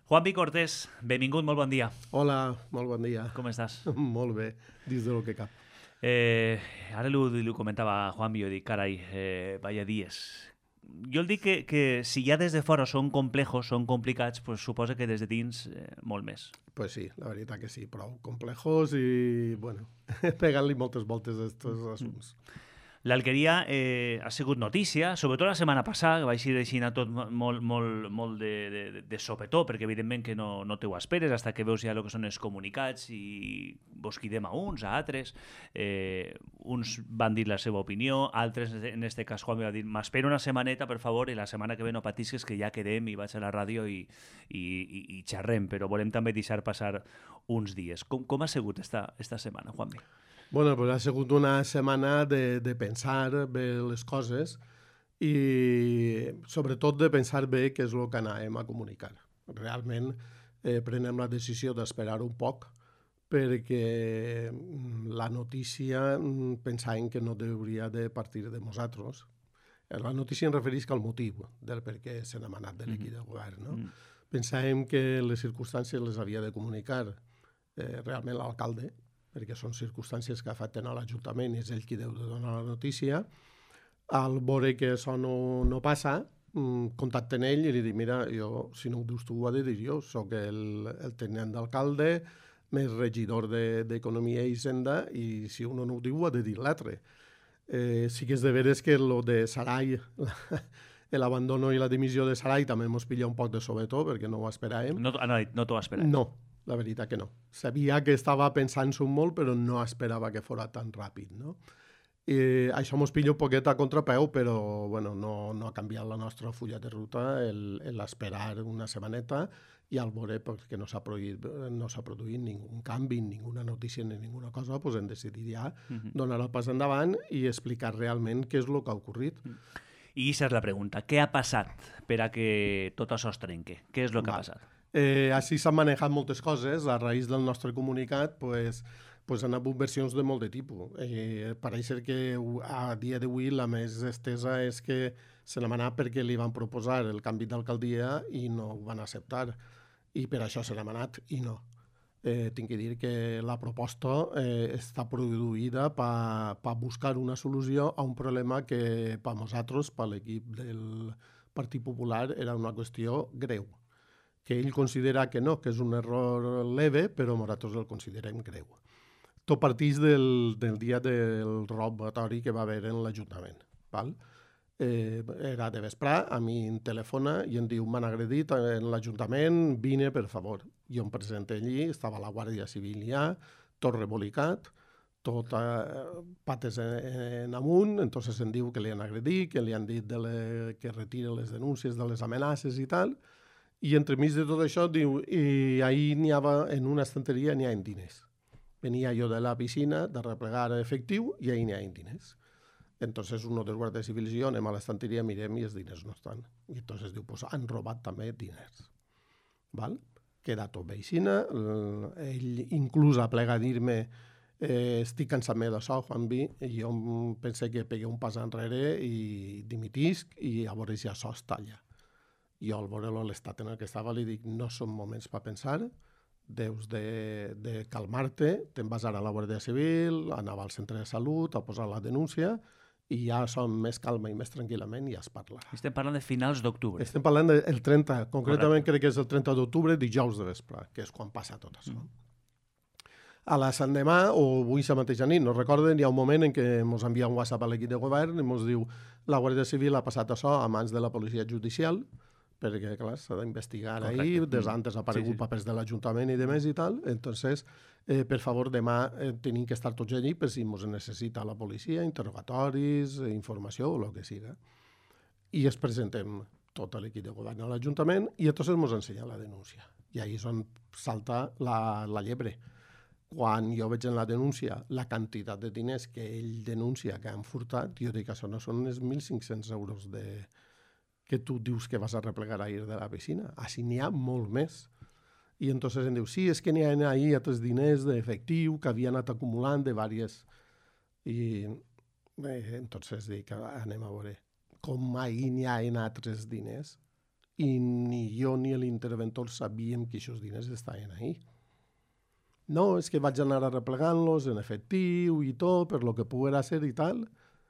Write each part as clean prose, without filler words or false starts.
Juanvi Cortés, benvingut, molt bon dia. Hola, molt bon dia. Com estàs? Molt bé, dins del que cap. Ara li comentava a Juanvi, jo dic, carai, vaya dies. Jo el dic que si ja des de fora són complejos, són complicats, pues suposa que des de dins molt més. Pues sí, la veritat que sí, prou complejos i, bueno, pegant-li moltes voltes a aquests assumptes. L'Alqueria ha sigut notícia, sobretot la setmana passada, que va així tot molt de sopetó, perquè evidentment que no te ho esperes, fins que veus ja el que són els comunicats i vos cridem a uns, a altres. Uns van dir la seva opinió, altres, en aquest cas Juan va dir m'espero una setmaneta, per favor, i la setmana que ve no patisques que ja quedem i vaig a la ràdio i xerrem, però volem també deixar passar uns dies. Com ha sigut esta setmana, Juanvi? Bueno, pues ha sigut una setmana de pensar bé les coses i sobretot de pensar bé què és el que anàvem a comunicar. Realment prenem la decisió d'esperar un poc perquè la notícia pensàvem que no hauria de partir de nosaltres. La notícia em refereix al motiu del per què se n'ha anat de l'equip de govern. No? Pensàvem que les circumstàncies les havia de comunicar realment l'alcalde, perquè són circumstàncies que afecten a l'Ajuntament i és ell qui deu de donar la notícia. Al veure que això no passa, contacten ell i li dic, mira, jo, si no ho dius tu, ho ha de dir jo, soc el tenent d'alcalde, més regidor d'Economia i Hisenda, i si un no ho diu, ho ha de dir l'altre. Sí que és de veres que lo de Sarai, l'abandono i la dimissió de Sarai també ens pilla un poc de sobetó, perquè no ho esperàvem. No t'ho esperàvem? No. La veritat que no. Sabia que estava pensant-s'ho molt, però no esperava que fos tan ràpid, no? I això mos pilla un poquet a contrapeu, però bueno, no ha canviat la nostra fulla de ruta l'esperar una setmaneta i al veure que no s'ha produït ningú canvi, ninguna notícia ni ninguna cosa, doncs hem decidit ja donar el pas endavant i explicar realment què és el que ha ocorrit. I aquesta és la pregunta. Què ha passat per a que tot això es trenque? Què és el que ha passat? Així s'han manejat moltes coses. A raïs del nostre comunicat pues han hagut versions de molt de tipus. Pareix que a dia d'avui la més estesa és que se n'ha anat perquè li van proposar el canvi d'alcaldia i no ho van acceptar. I per això se n'ha anat i no. Tinc que dir que la proposta està produïda per buscar una solució a un problema que per nosaltres, per l'equip del Partit Popular, era una qüestió greu, que ell considera que no, que és un error leve, però nosaltres el considerem greu. Tot parteix del dia del robatori que va haver en l'Ajuntament. Era de vesprà, a mi em telefona i em diu m'han agredit en l'Ajuntament, vine, per favor. Jo em presento allí, estava la Guàrdia Civil ja, tot rebolicat, tot pates en amunt, entonces em diu que li han agredit, que li han dit que retire les denúncies de les amenaces i tal. I entremig de tot això diu, i ahir n'hi havia, en una estanteria n'hi ha diners. Venia jo de la piscina de replegar efectiu i ahir n'hi ha diners. Entonces uno dels guàrdies civils i jo anem a l'estanteria, mirem i els diners no estan. I entonces diu, pues han robat també diners. Queda tot veixina, ell inclús aplega a dir-me estic cansat d'això, Juanvi, i jo pensé que pegué un pas enrere i dimitisc i a veure si això es talla. Jo al veure l'estat en el que estava li dic no són moments per pensar, deus de calmar-te, te'n vas ara a la Guàrdia Civil, anar al centre de salut, a posar la denúncia i ja som més calma i més tranquil·lament i ja es parlarà. Estem parlant de finals d'octubre. Estem parlant del 30, concretament crec que és el 30 d'octubre, dijous de vespre, que és quan passa tot això. A la Sant demà, o avui la mateixa nit, no recorden, hi ha un moment en què ens envia un WhatsApp a l'equip de govern i ens diu la Guàrdia Civil ha passat això a mans de la policia judicial, perquè, clar, s'ha d'investigar ahir, des d'antes ha aparegut papers de l'Ajuntament i de més i tal, entonces, per favor, demà tenim que estar tots allí per si ens necessita la policia, interrogatoris, informació o el que siga. I es presentem tot l'equip de govern a l'Ajuntament i entonces ens ensenya la denúncia. I ahir és on salta la llebre. Quan jo veig en la denúncia la quantitat de diners que ell denuncia que han furtat, jo dic que això no són els 1.500 euros que tu dius que vas a replegar ahir de la piscina. Així n'hi ha molt més. I entonces em diu, sí, és que n'hi ha ahir altres diners d'efectiu que havia anat acumulant de diverses... I entonces dic, anem a veure, com ahir n'hi ha altres diners i ni jo ni l'interventor sabíem que aquests diners estaven ahí. No, és que vaig anar arreplegant-los en efectiu i tot, per lo que poguera ser i tal.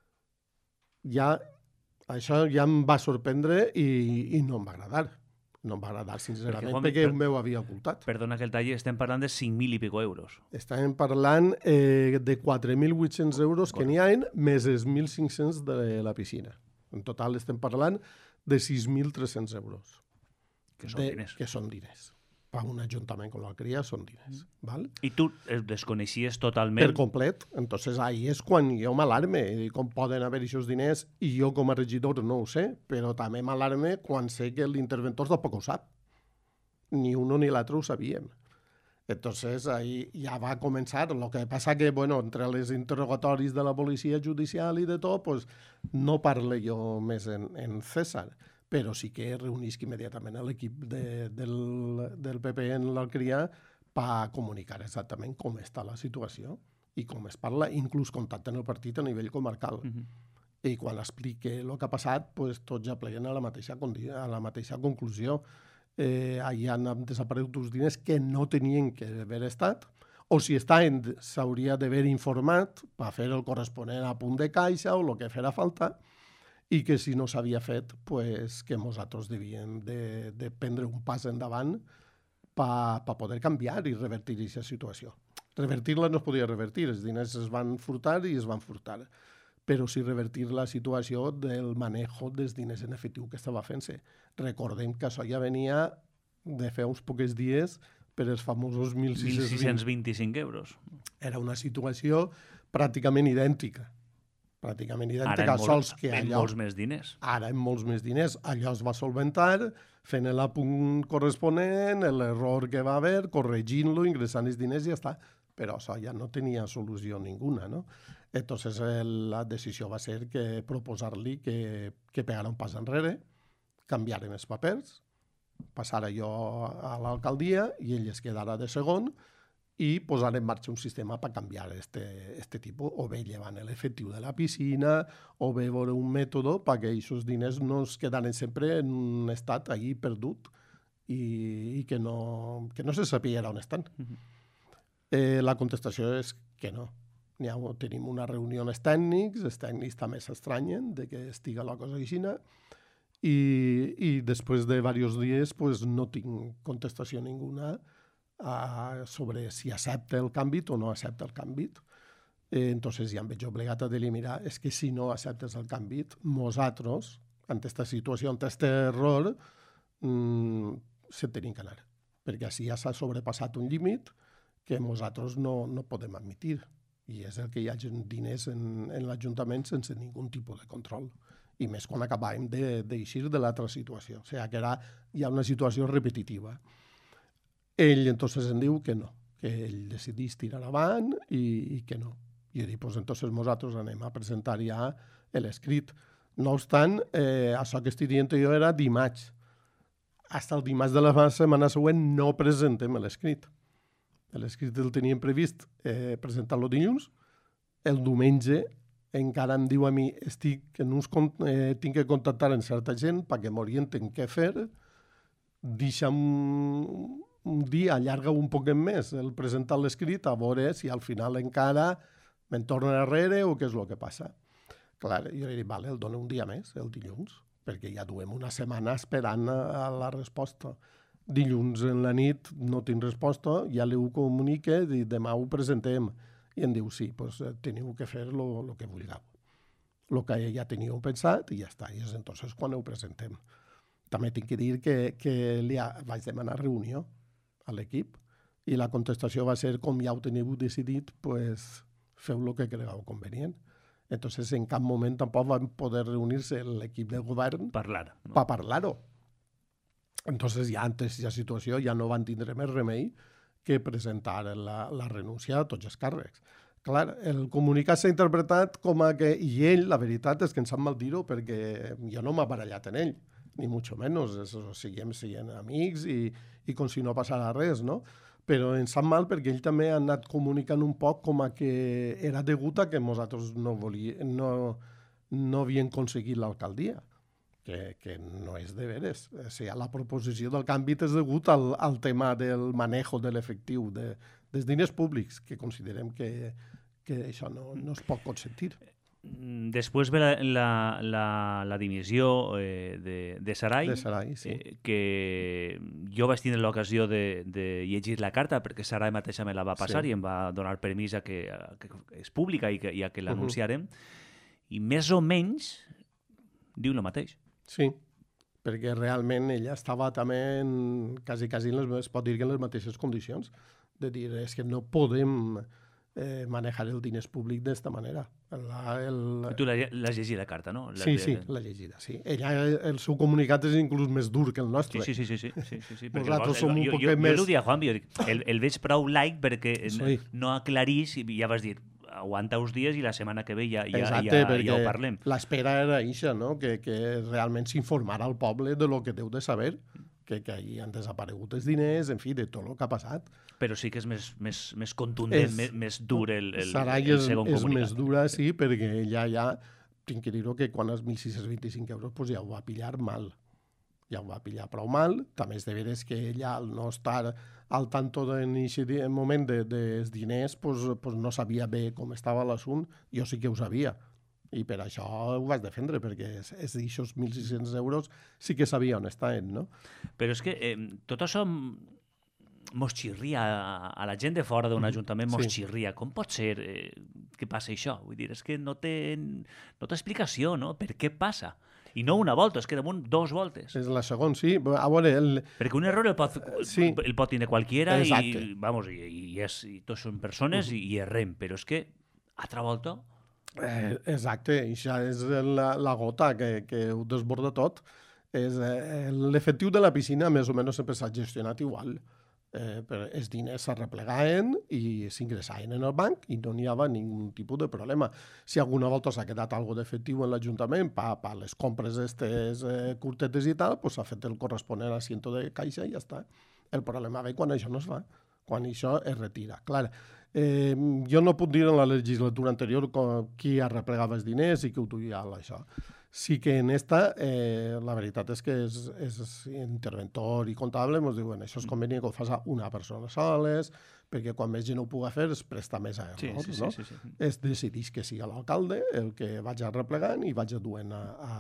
Això ja em va sorprendre i no em va agradar. No em va agradar, sincerament, perquè m'ho havia ocultat. Perdona que el talli, estem parlant de 5.000 i pico euros. Estem parlant de 4.800 euros que n'hi ha, més els 1.500 de la piscina. En total estem parlant de 6.300 euros. Que són diners. Que són diners. Per un ajuntament com la Cria són diners. Val? I tu el desconeixies totalment? Per complet. Entonces ahí és quan jo m'alarme. Com poden haver aquests diners i jo com a regidor no ho sé, però també m'alarme quan sé que l'interventor tampoc ho sap. Ni uno ni l'altre ho sabíem. Entonces ahí ja va començar. Lo que passa que, bueno, entre les interrogatoris de la policia judicial i de tot, pues, no parle jo més en César, però sí que reunisc immediatament l'equip del PP en l'Alcria per comunicar exactament com està la situació i com es parla, inclús contacten el partit a nivell comarcal. I quan explique el que ha passat, pues, tots ja pleguen a la mateixa conclusió. Allà han desaparegut uns diners que no tenien que haver estat, o si estaven, s'hauria d'haver informat per fer el corresponent a punt de caixa o el que farà falta, i que si no s'havia fet, pues, que nosaltres devíem de prendre un pas endavant per poder canviar i revertir aquesta situació. Revertir-la no es podia revertir, els diners es van furtar i es van furtar, però sí revertir la situació del manejo dels diners en efectiu que estava fent-se. Recordem que això ja venia de fer uns pocs dies per els famosos 1.625 euros. Era una situació pràcticament idèntica. Ara en molts més diners. Ara en molts més diners. Allò es va solventar, fent l'apunt corresponent, l'error que va haver, corregint-lo, ingressant els diners i ja està. Però això ja no tenia solució ninguna, no? Entonces la decisió va ser que proposar-li que pegara un pas enrere, canviaren els papers, passara jo a l'alcaldia i ell es quedara de segon, i posar en marxa un sistema per canviar este tipus, o bé llevant l'efectiu de la piscina, o bé veure un mètode perquè aquests diners no es quedaren sempre en un estat allí perdut i que no se sabia on estan. La contestació és que no. Tenim una reunió amb els tècnics també s'estranyen de que estiga la cosa així, i després de diversos dies pues, no tinc contestació ninguna sobre si accepta el canvi o no accepta el canvi. Entonces ja em veig obligat a delimitar, és que si no acceptes el canvi, nosaltres, ante aquesta situació, ante aquest error, se'n tenim que anar. Perquè així ja s'ha sobrepassat un límit que nosaltres no podem admitir. I és el que hi hagi diners en l'Ajuntament sense ningú tipus de control. I més quan acabàvem d'eixir de l'altra situació. O sigui, que hi ha una situació repetitiva. Ell entonces em diu que no, que ell decidís tirar avant i que no. I jo dic, pues entonces nosaltres anem a presentar ja l'escrit. No obstant, això que estic dient jo era dimarts. Fins el dimarts de la setmana següent no presentem l'escrit. L'escrit el teníem previst presentar-lo dilluns. El diumenge encara em diu a mi tinc que contactar amb certa gent perquè m'orienten què fer. Deixa'm un dia, allarga un poc més el presentar l'escrit a veure si al final encara me'n torna darrere o què és el que passa. Clar, jo li dic, vale, el dono un dia més, el dilluns, perquè ja duem una setmana esperant a la resposta. Dilluns en la nit no tinc resposta, ja li ho comunique, i demà ho presentem. I em diu, sí, doncs teniu que fer el que vulgueu. El que ja teníeu pensat i ja està, i és entonces quan ho presentem. També tinc que dir que vaig demanar reunió a l'equip i la contestació va ser, com ja ho teniu decidit, pues feu el que cregueu convenient. Entonces, en cap moment tampoc van poder reunir-se l'equip del govern per parlar-ho. Entonces, ja antes de la situació ja no van tindre més remei que presentar la renúncia a tots els càrrecs. Clar, el comunicat s'ha interpretat com a que, i ell, la veritat és que em sap mal dir-ho perquè jo no m'ha barallat en ell, ni mucho menos, seguim sent amics i com si no passara res, no? Però em sap mal perquè ell també ha anat comunicant un poc com a que era degut a que nosaltres no havíem aconseguit l'alcaldia. que no és de veres. O sigui, la proposició del canvi és degut al tema del manejo de l'efectiu dels diners públics, que considerem que això no es pot consentir. Després ve la dimissió de Sarai, sí. Que jo vaig tindre l'ocasió de llegir la carta perquè Sarai mateixa me la va passar i em va donar permís a que és pública i a que l'anunciarem. I més o menys diu el mateix. Sí, perquè realment ella estava també quasi es pot dir que en les mateixes condicions, de dir, és que no podem manejar el diners públic d'esta manera. Tu l'has llegit, la carta, no? Sí, l'he llegida, sí. Ella, el seu comunicat és inclús més dur que el nostre. Sí. Nosaltres som un poc més... Jo l'ho dia, Juan, el veig prou laic perquè no aclarís i ja vas dir, aguanta uns dies i la setmana que ve ja ho parlem. L'espera era això, no? Que realment s'informara al poble de lo que deu de saber, que ahir han desaparegut els diners, en fi, de tot el que ha passat. Però sí que és més contundent, més dur el segon comunicat. És més dura, sí, perquè ella ja, tinc que dir-ho, que quan els 1.625 euros pues ja ho va pillar mal. Ja ho va pillar prou mal. També és de veres que ella, al no estar al tanto en aquest moment dels diners, pues no sabia bé com estava l'assunt. Jo sí que ho sabia. I per això ho vaig defendre, perquè és d'aixòs 1.600 euros sí que sabia on estaven, no? Però és que tot això mos xirria, a la gent de fora d'un ajuntament mos xirria. Com pot ser que passi això? Vull dir, és que no té explicació, no? Per què passa? I no una volta, és que damunt 2 voltes. És la segona, sí. A veure... Perquè un error el pot tenir qualquiera i tots són persones i errem, però és que altra volta... Exacte, això és la gota que ho desborda tot. L'efectiu de la piscina més o menys sempre s'ha gestionat igual. Els diners s'arreplegaven i s'ingressaven en el banc i no n'hi havia ningun tipus de problema. Si alguna volta s'ha quedat alguna d'efectiu en l'Ajuntament per les compres aquestes curtetes i tal, s'ha fet el corresponent asiento de caixa i ja està. El problema ve quan això no es fa, quan això es retira. Clar, jo no puc dir en la legislatura anterior qui arreplegava els diners i qui ho duia això. Sí que en esta, la veritat és que és interventor i comptable, ens diuen això és convenient que ho faci una persona soles, perquè quan més gent ho pugui fer es presta més a errors, no? Es decideix que sigui l'alcalde el que vaig arreplegant i vaig duent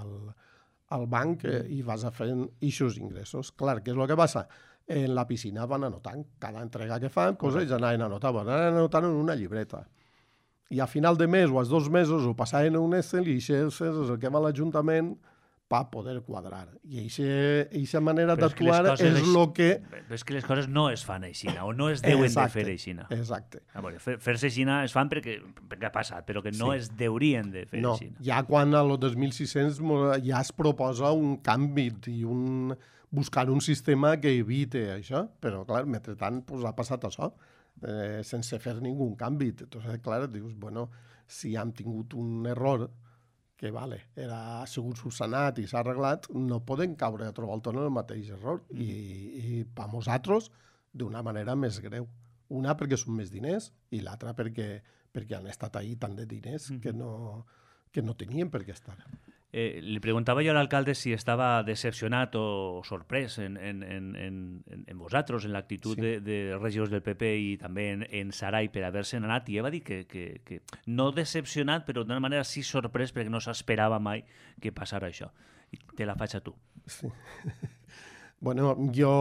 al banc i vas fent eixos ingressos. Clar, què és el que passa? En la piscina van anotant cada entrega que fan, ells anaven anotant en una llibreta. I a final de mes o als 2 mesos ho passaven a un Excel i això és el que va a l'Ajuntament per poder quadrar. I aquesta manera d'actuar és el que... Però és que les coses no es fan així, o no es deuen de fer així. Exacte. Fer-se així es fan perquè ha passat, però que no es deurien de fer així. No, ja quan a los 2.600 ja es proposa un canvi i buscar un sistema que evite això, però clar, mentrestant ha passat això, sense fer ningú canvi. Entonces, clar, dius, bueno, si hem tingut un error que ha sigut subsanat i s'ha arreglat, no podem caure a trobar en el mateix error. I per nosaltres, d'una manera més greu. Una, perquè són més diners, i l'altra, perquè han estat ahí tant de diners que no tenien per què estar. Le preguntava jo a l'alcalde si estava decepcionat o sorprès en vosaltres, en l'actitud de regidors del PP i també en Sarai per haver-se'n anat, i ell va dir que no decepcionat, però d'una manera sí sorprès perquè no s'esperava mai que passara això. I te la faig a tu. Sí. Bueno, jo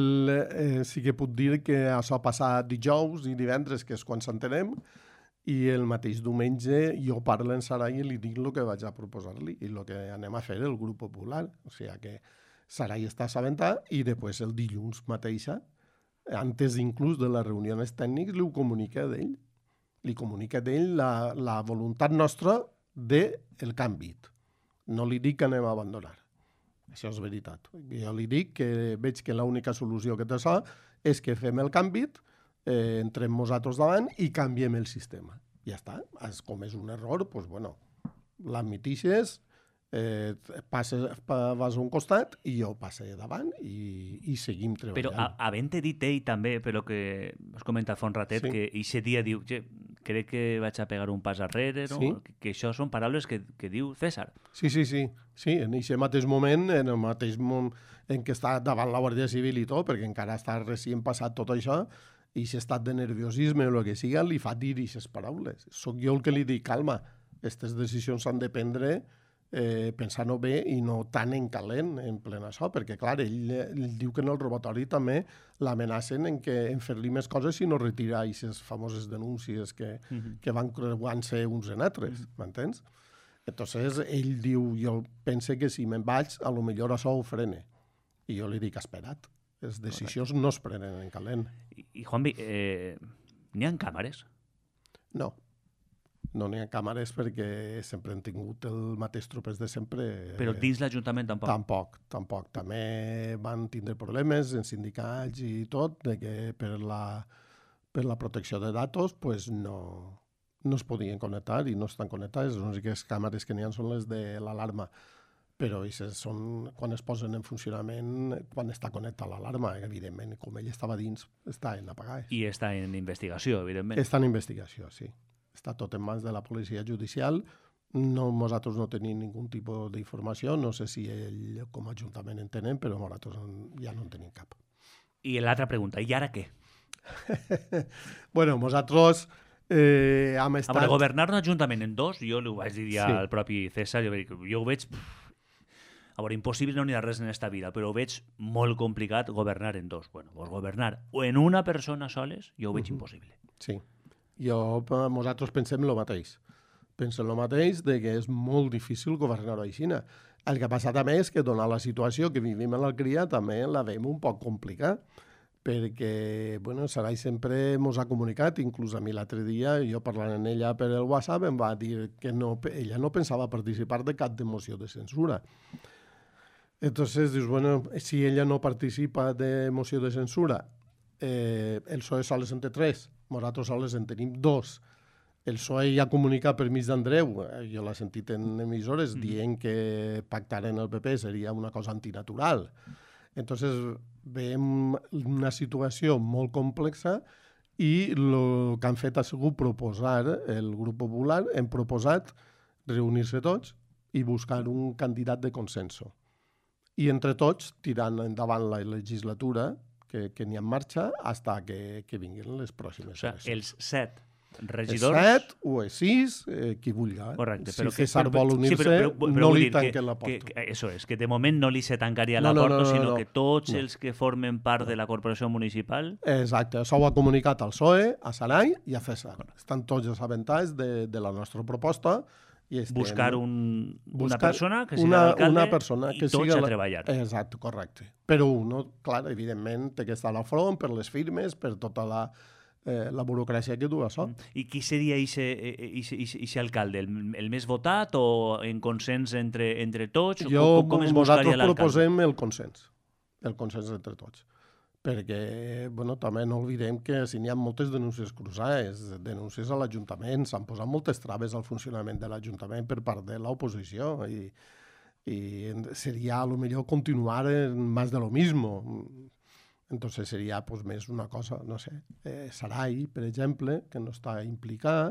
sí que puc dir que això ha passat dijous i divendres, que és quan s'entenem, i el mateix diumenge jo parlo en Sarai i li dic el que vaig a proposar-li i el que anem a fer el grup popular. O sigui que Sarai està assabentat i després el dilluns mateixa, antes inclús de les reunions tècniques, li comunica d'ell. Li comunica d'ell la voluntat nostra del canvi. No li dic que anem a abandonar. Això és veritat. Jo li dic que veig que l'única solució que té això és que fem el canvi, entrem nosaltres davant i canviem el sistema. Ja està. Com és un error, doncs, bueno, l'admitixes, vas a un costat i jo passe davant i seguim treballant. Però havent-te dit ell també, però que has comentat fa un ratet, que aquest dia diu crec que vaig a pegar un pas arrere, no? Sí. Que això són paraules que diu César. Sí, en aquest mateix moment, en el mateix moment en què està davant la Guàrdia Civil i tot, perquè encara està recient passat tot això, i si estat de nerviosisme o el que siga, li fa dir aquestes paraules. Soc jo el que li dic, calma, aquestes decisions s'han de prendre pensant-ho bé i no tan en calent en ple això, perquè clar, ell diu que en el robatori també l'amenacen en fer-li més coses si no retira aquestes famoses denúncies que van creuant-se uns en altres, m'entens? Entonces ell diu, jo pense que si me'n vaig, a lo millor això ho frene. I jo li dic, espera't, les decisions no es prenen en calent. I Juanvi, n'hi ha càmeres? No n'hi ha càmeres perquè sempre han tingut el mateix tropes de sempre. Però dins l'Ajuntament tampoc? Tampoc. També van tindre problemes en sindicats i tot, de que per la protecció de datos pues no es podien connectar i no estan connectades. Les úniques càmeres que n'hi ha són les de l'alarma. Però són quan es posen en funcionament, quan està connectada l'alarma, evidentment, com ell estava dins, està en apagades. I està en investigació, evidentment. Està en investigació, sí. Està tot en mans de la policia judicial. Nosaltres no tenim ningun tipus d'informació. No sé si ell com a Ajuntament en tenen, però nosaltres ja no en tenim cap. I l'altra pregunta, i ara què? Bueno, nosaltres hem estat... A governar un ajuntament en dos, jo ho vaig dir ja al propi César, jo ho veig... A veure, impossible no n'hi ha res en esta vida, però ho veig molt complicat governar en dos. Bueno, pues governar o en una persona soles, jo ho veig impossible. Sí. Nosaltres pensem el mateix. Pensem el mateix de que és molt difícil governar-ho així. El que passa també és que, donat la situació que vivim a l'Alcria, també la veiem un poc complicat, perquè Sarai sempre ens ha comunicat, inclús a mi l'altre dia, jo parlant amb ella per el WhatsApp, em va dir que ella no pensava participar de cap moció de censura. Entonces, dius, si ella no participa de moció de censura, el PSOE sols en té 3, nosaltres sols en tenim 2. El PSOE ja comunica per mig d'Andreu, jo l'he sentit en emissores, dient que pactar en el PP seria una cosa antinatural. Entonces, veiem una situació molt complexa i el que han fet ha sigut proposar, el grup popular, hem proposat reunir-se tots i buscar un candidat de consenso. I entre tots, tirant endavant la legislatura que n'hi ha en marxa fins que vinguin les pròximes eleccions. O sigui, els 7 regidors... Els 7 o els 6, qui vulgui. Correcte. Si César vol unir-se, no li tanquen la porta. Això és, que de moment no li se tancaria la porta, sinó que tots els que formen part de la corporació municipal... Exacte, això ho ha comunicat al PSOE, a Sarai i a César. Estan tots assabentats de la nostra proposta. Buscar una persona que sigui l'alcalde i tots a treballar. Exacte, correcte. Però clar, evidentment, té que estar a la front per les firmes, per tota la burocràcia que du això. I qui seria aquest alcalde? El més votat o en consens entre tots? Nosaltres proposem el consens entre tots. Perquè també no oblidem que si n'hi ha moltes denúncies cruzades, denúncies a l'Ajuntament, s'han posat moltes traves al funcionament de l'Ajuntament per part de l'oposició i seria a lo millor continuar en más de lo mismo. Entonces seria més una cosa, no sé, Sarai, per exemple, que no està implicada,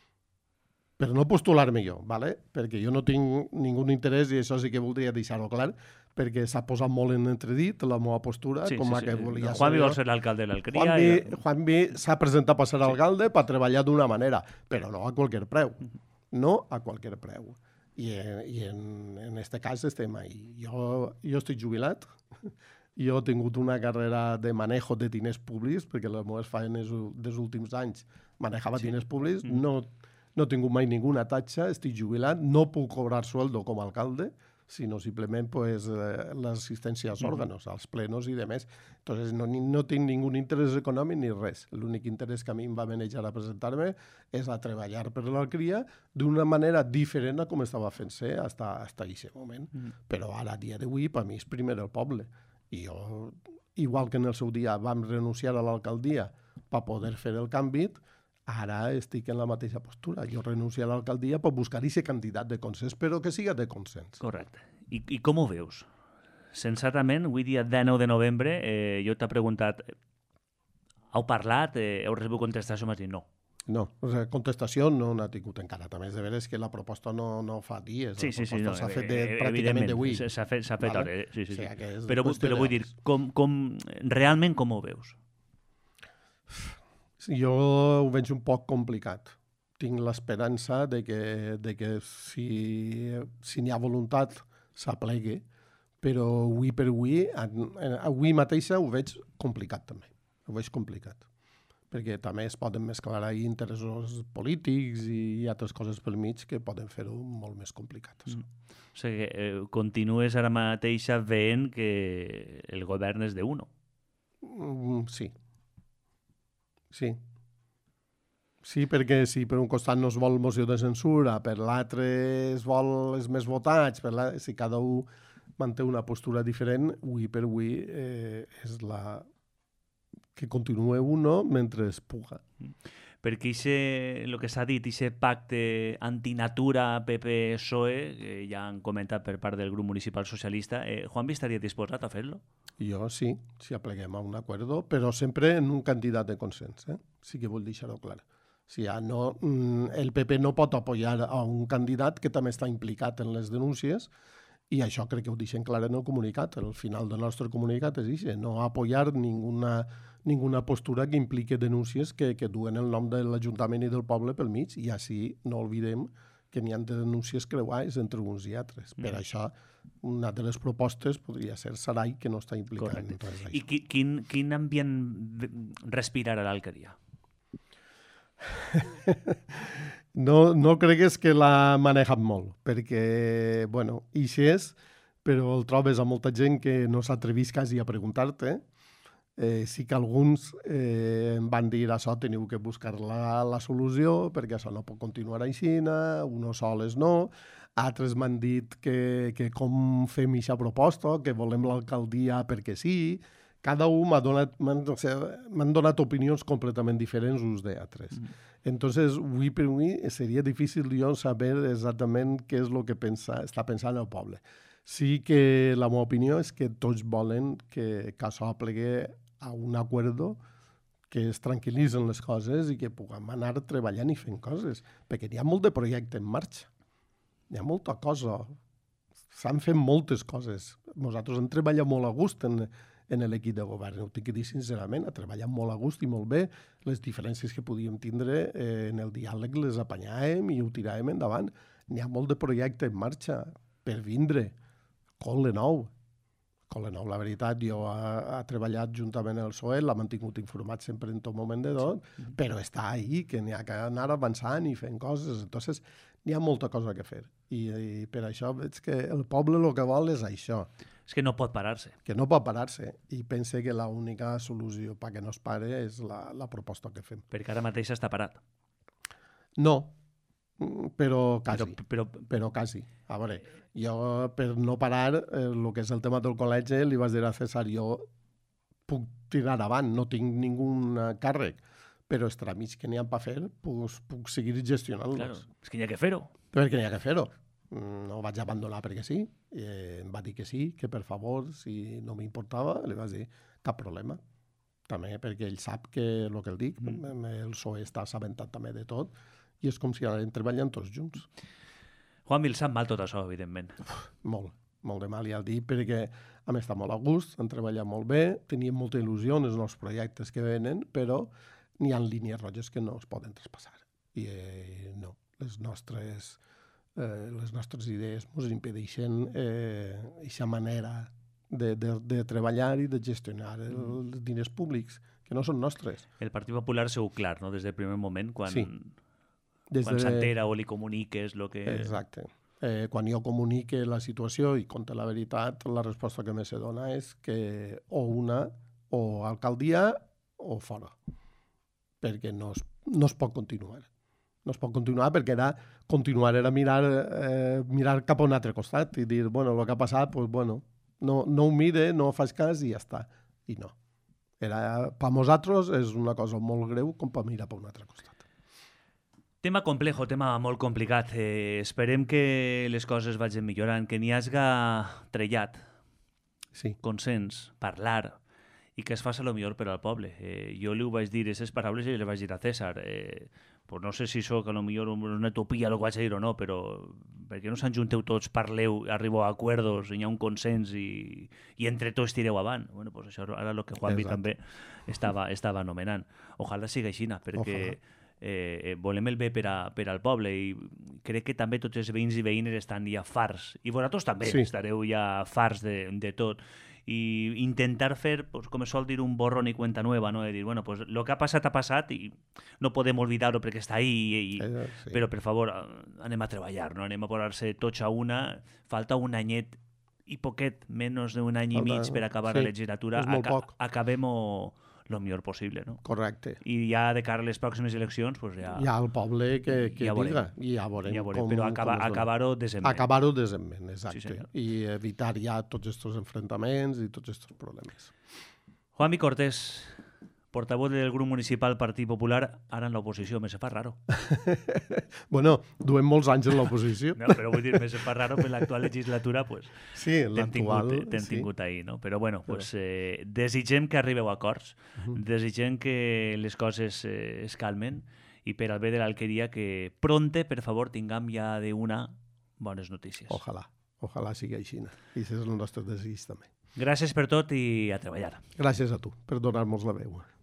per no postular-me jo, ¿vale? Perquè jo no tinc ningú interès, i això sí que voldria deixar-ho clar, perquè s'ha posat molt en entredit la meva postura, com a que volia ser. Juanvi vol ser l'alcalde de l'Alcria. Juanvi s'ha presentat per ser alcalde per treballar d'una manera, però no a qualsevol preu. No a qualsevol preu. I en este cas estem ahí. Jo estic jubilat, jo he tingut una carrera de manejo de diners públics, perquè les meves feines dels últims anys manejava diners públics, no he tingut mai ninguna tatxa, estic jubilat, no puc cobrar sueldo com a alcalde, sinó simplement l'assistència als òrganos, als plenos i demés. Entonces no tinc ningun interès econòmic ni res. L'únic interès que a mi em va manejar a presentar-me és a treballar per l'Alcria d'una manera diferent a com estava fent-se fins a aquest moment. Però ara, a dia d'avui, per mi és primer el poble. I jo, igual que en el seu dia vam renunciar a l'alcaldia per poder fer el canvi, ara estic en la mateixa postura. Jo renuncio a l'alcaldia per buscar aquest candidat de consens, però que siga de consens. Correcte. I com ho veus? Sensatament, avui dia 19 de novembre, jo t'he preguntat, heu parlat, heu rebut contestació, m'has dit no. No, contestació no n'ha tingut encara. També és de veres que la proposta no fa dies. Sí, No, s'ha fet pràcticament d'avui. S'ha fet Vale? hora, sí. O sigui, que és Però qüestió vull dir, realment com ho veus? Jo ho veig un poc complicat. Tinc l'esperança de que si n'hi ha voluntat s'aplegui, però avui per avui mateixa ho veig complicat també. Ho veig complicat. Perquè també es poden mesclar ahí interessos polítics i altres coses pel mig que poden fer-ho molt més complicat. O sigui, continues ara mateixa veient que el govern és d'uno. Sí. Sí. Sí, perquè si per un costat no es vol moció de censura, per l'altre es vol els més votats, si cada un manté una postura diferent, avui per avui és que continue uno mentre es puga. Perquè el que s'ha dit, aquest pacte antinatura PP-PSOE, que ja han comentat per part del grup municipal socialista, Juanvi estaria disposat a fer-lo? Jo sí, si apleguem a un acuerdo, però sempre en un candidat de consens. Sí que vull deixar-ho clar. Si el PP no pot apoyar a un candidat que també està implicat en les denúncies, i això crec que ho deixem clar en el comunicat. El final del nostre comunicat és això, no apoyar ninguna postura que implique denúncies que duen el nom de l'Ajuntament i del poble pel mig, i així no oblidem que n'hi ha denúncies creuades entre uns i altres. Per això, una de les propostes podria ser Sarai, que no està implicat en res d'això. I quin ambient respirarà l'alcaldia? No cregues que l'ha manejat molt, perquè, bueno, ix és, però el trobes a molta gent que no s'atrevís quasi a preguntar-te. Sí que alguns em van dir això, teniu que buscar la solució, perquè això no pot continuar així, unos soles no. Altres m'han dit que com fem aquesta proposta, que volem l'alcaldia perquè sí. Cada un m'han donat opinions completament diferents uns d'altres. Entonces, avui per avui seria difícil jo saber exactament què és el que està pensant el poble. Sí que la meva opinió és que tots volen que això aplegui a un acuerdo, que es tranquil·litzen les coses i que puguem anar treballant i fent coses, perquè hi ha molt de projecte en marxa. Hi ha molta cosa. S'han fet moltes coses. Nosaltres hem treballat molt a gust en l'equip de govern. Ho tinc que dir sincerament, ha treballat molt a gust i molt bé. Les diferències que podíem tindre en el diàleg les apanyàvem i ho tiràvem endavant. N'hi ha molt de projecte en marxa per vindre. Col·le Nou, la veritat, jo ha treballat juntament amb el PSOE, l'ha mantingut informat sempre en tot moment de tot, però està ahí, que n'hi ha que anar avançant i fent coses. Entonces, n'hi ha molta cosa que fer. I per això veig que el poble el que vol és això. És que no pot parar-se. Que no pot parar-se. I pense que l'única solució perquè no es pare és la proposta que fem. Perquè ara mateix està parat. No, però quasi. Però quasi. A veure, jo per no parar, el que és el tema del col·legi, li vaig dir a César, jo puc tirar avant, no tinc ningú càrrec, però els tràmits que n'hi ha per fer, puc seguir gestionant-los. Claro, és que n'hi ha que fer-ho. Perquè n'hi ha que fer-ho. No ho vaig abandonar perquè sí, em va dir que sí, que per favor, si no m'importava, li vaig dir, cap problema. També perquè ell sap que el que el dic, el PSOE està assabentat també de tot, i és com si anàrem treballant tots junts. Juan Vil, sap mal tot això, evidentment. Molt de mal ja el dic, perquè hem estat molt a gust, hem treballat molt bé, teníem molta il·lusió en els nostres projectes que venen, però n'hi ha línies roges que no es poden traspassar. I no, les nostres idees ens impedeixen aquesta manera de treballar i de gestionar els diners públics, que no són nostres. El Partit Popular segur clar, no?, des del primer moment, quan quan s'entera o li comuniques el que... Exacte. Quan jo comunique la situació i conte la veritat, la resposta que més se dona és que o alcaldia o fora. Perquè no es pot continuar. No es pot continuar perquè continuar era mirar cap a un altre costat i dir, bueno, el que ha passat, pues, bueno, no ho mire, no faig cas i ja està. I no. Per nosaltres és una cosa molt greu com per mirar per un altre costat. Tema complejo, tema molt complicat. Esperem que les coses vagin millorant, que n'hi hagi trellat, sí, consens, parlar, i que es faci el millor per al poble. Jo li ho vaig dir aquestes paraules i les vaig dir a César. Pues no sé si sóc a lo millor una utopia el que vaig dir o no, però perquè no s'enjunteu tots, parleu, arribeu a acords, hi ha un consens i entre tots tireu avant. Bueno, pues això ara el que Juanvi també estava anomenant. Ojalà sigui així, perquè volem el bé per al poble i crec que també tots els veïns i veïnes estan ja farts, i vosaltres també estareu ja farts de tot, i intentar fer, pues, com es sol dir, un borrón y cuenta nueva, no? De dir, bueno, pues lo que ha passat i no podem oblidar-ho perquè està ahí, però per favor, anem a treballar, no? Anem a posar-se tots a una, falta un anyet i poquet, menys d'un any i mig per acabar la legislatura, acabem-ho el millor possible, no? Correcte. I ja de cara a les pròximes eleccions, pues ja... Hi ha el poble que ja diga, i ja veurem com... Però acabar-ho decentment. Acabar-ho decentment, exacte. Sí, i evitar ja tots aquests enfrontaments i tots aquests problemes. Juanvi Cortés, portavoz del grup municipal Partit Popular, ara en l'oposició. Me se fa raro. Bueno, duem molts anys en l'oposició. No, però vull dir, me se fa raro per l'actual legislatura, pues, sí, l'actual... T'hem tingut ahir, no? Però bueno, pues, desitgem que arribeu a acords, desitgem que les coses es calmen i per al bé de l'alqueria que pronte, per favor, tinguem ja d'una bones notícies. Ojalà sigui així. I això és el nostre desig també. Gràcies per tot i a treballar. Gràcies a tu per donar-nos la veu.